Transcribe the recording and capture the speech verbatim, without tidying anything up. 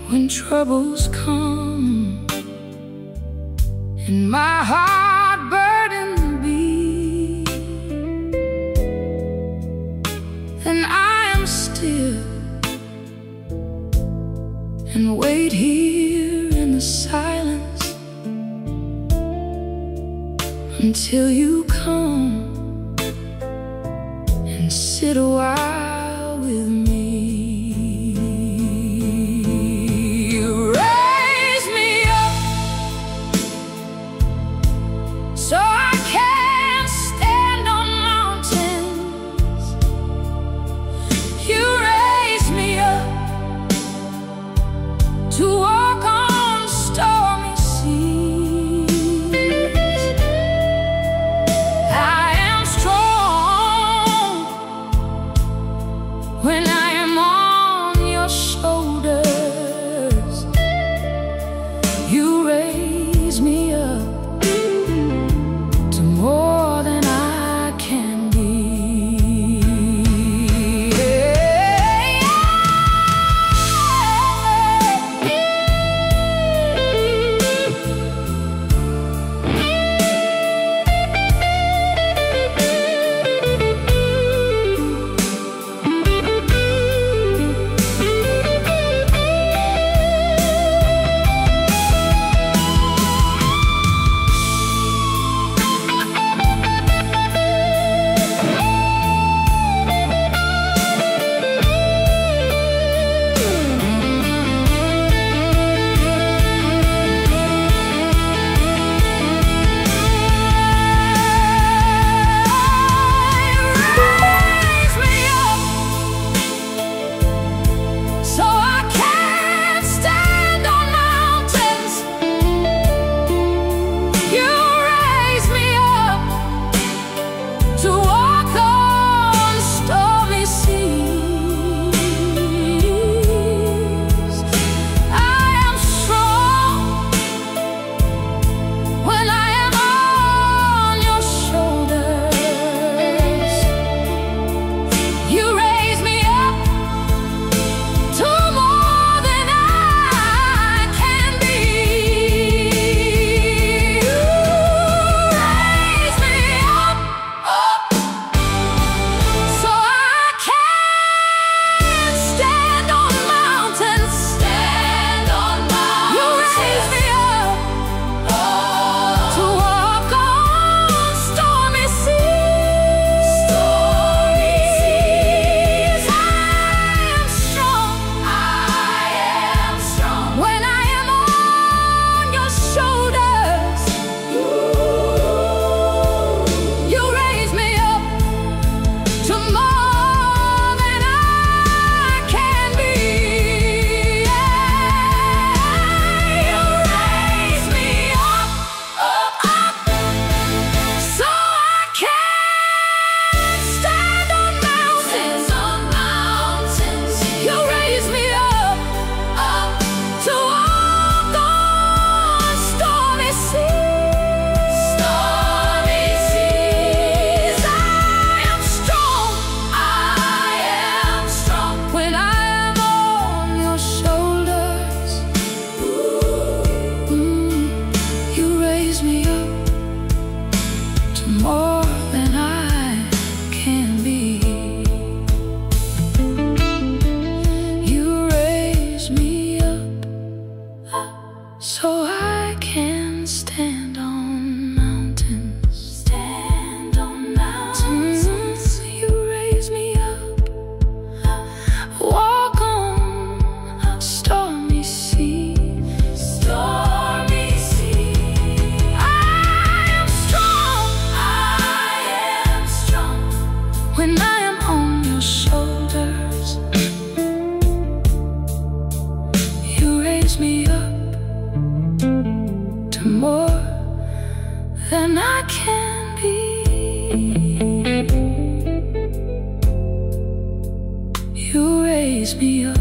when troubles come and my heart burden be, then I am still and wait here in the silence until you come and sit a while with me. You raise me up so I can stand on mountains. You raise me up to walk on stormy seas. I am strong when I am on your shoulders. You raise me up to more than I can be. More than I can be. You raise me up so I can stand on mountains. Stand on mountains. Mm, you raise me up, walk on stormy seas. Stormy seas. When I am on your shoulders, you raise me up to more than I can be. You raise me up.